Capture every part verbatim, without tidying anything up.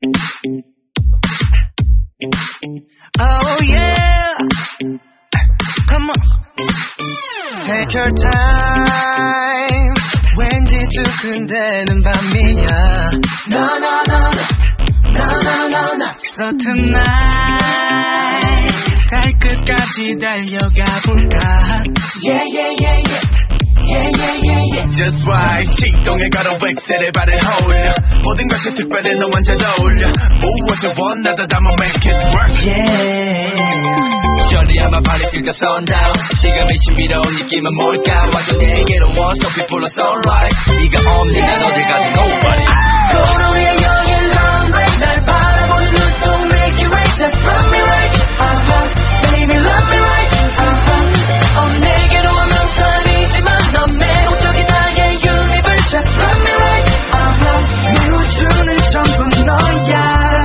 Oh yeah, come on, take your time. 왠지 두근대는 밤이야. No no no no no no no. So tonight 발끝까지 달려가 볼까? Yeah yeah yeah yeah. Yeah, yeah, yeah, yeah. Just right 시동에 걸어 웩셀에 발을 홀려 모든 것이 특별해 너 완전 어울려 무엇을 원하다 담아 make it work Yeah. 저리야만 발이 들려 sundown 시간이 신비로운 느낌은 뭘까 완전 내게로 와서 people are sunlight 네가 없는 난 어딜 가도 nobody 도로에 여긴 long way 날 바라보는 눈동 make it right just love me right uh-huh baby love me right uh-huh 어 내게로 오면 선이지만 넌 매혹적인 나의 universe just love me right uh-huh 내 우주는 전부 너야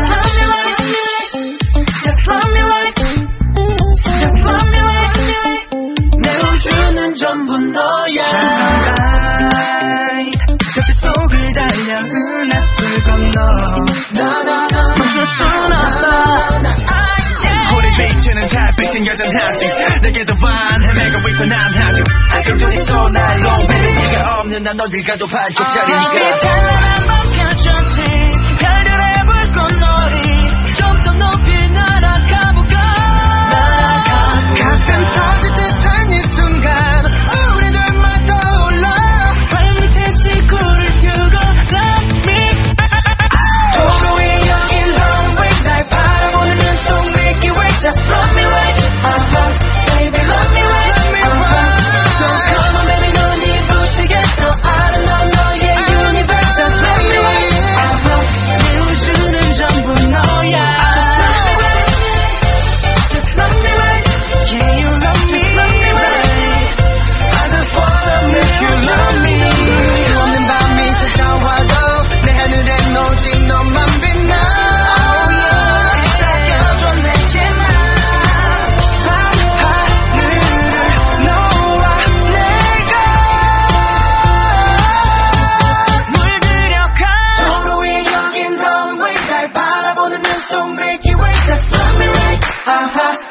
just love me right just love me right 내 우주는 전부 너야 별빛 속을 달려 은하수를 건너 No no no 멈출 순 없어 우리 비치는 달빛은 여전하지 내게도 반 헤매고 있어 난 아직 안정적인 소날로 매일 네가 없는 난 어딜 가도 반쪽짜리니까 빛나는 밤 펼쳐진 별들의 불꽃놀이 좀 더 높이 날아가볼까 가슴 터질 듯한 이 순간 우리 둘만 떠올라 발밑에 지구를 두고 Love me 도로 위에 여긴 long way 날 바라보는 눈동 make it right just love me right uh-huh baby love me right uh-huh so come on baby 눈이 부시게 너 아름다운 너의 universe just love me right uh-huh 내 우주는 전부 너야 just love me right yeah you love me right I just wanna make you love me 없는 밤이 찾아와도 내 하늘엔 오직 너만 빛나 oh yeah 사겨줘 내게만 하늘을 너와 내가 물들여가 도로 위에 여긴 runway 날 바라보는 눈속 make it way just love me right uh-huh